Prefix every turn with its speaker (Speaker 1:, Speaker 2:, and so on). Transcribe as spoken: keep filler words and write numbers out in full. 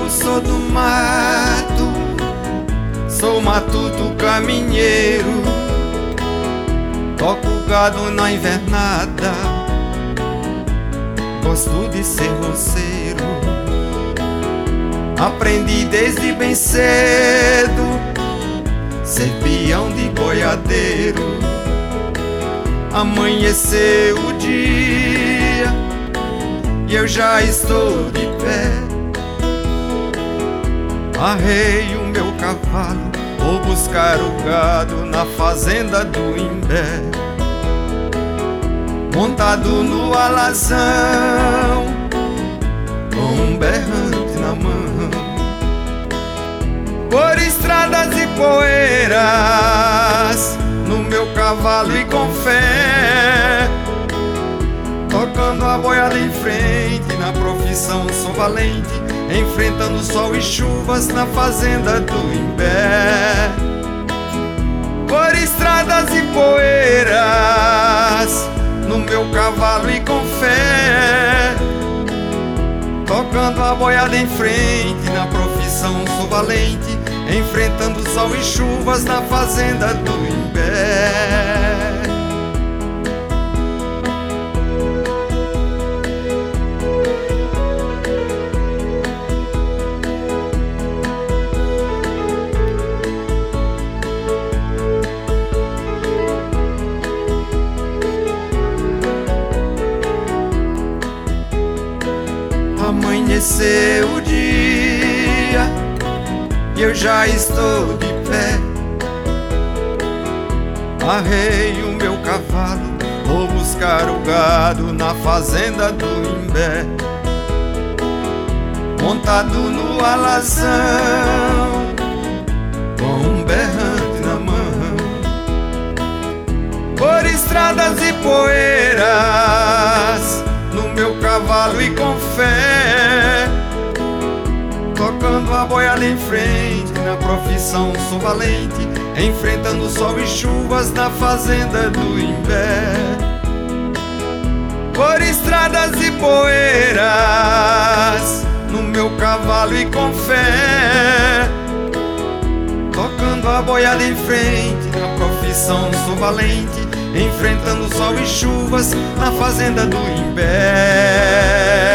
Speaker 1: Eu sou do mato, sou matuto caminheiro, toco gado na invernada, gosto de ser roceiro. Aprendi desde bem cedo ser peão de boiadeiro. Amanheceu o dia e eu já estou de pé. Arrei o meu cavalo, vou buscar o gado na fazenda do Imbé. Montado no alazão, com um berrante na mão, por estradas e poeiras, no meu cavalo e com fé, tocando a boiada em frente, na profissão sou valente, enfrentando sol e chuvas na fazenda do Imbé. Por estradas e poeiras, no meu cavalo e com fé, tocando a boiada em frente, na profissão sou valente, enfrentando sol e chuvas na fazenda do Imbé. Amanheceu o dia e eu já estou de pé. Arrei o meu cavalo, vou buscar o gado na fazenda do Imbé. Montado no alazão, com um berrante na mão, por estradas e poeiras, no meu cavalo e com fé, tocando a boiada em frente, na profissão sou valente, enfrentando sol e chuvas na fazenda do Imbé. Por estradas e poeiras, no meu cavalo e com fé, tocando a boiada em frente, na profissão sou valente, enfrentando sol e chuvas na fazenda do Imbé.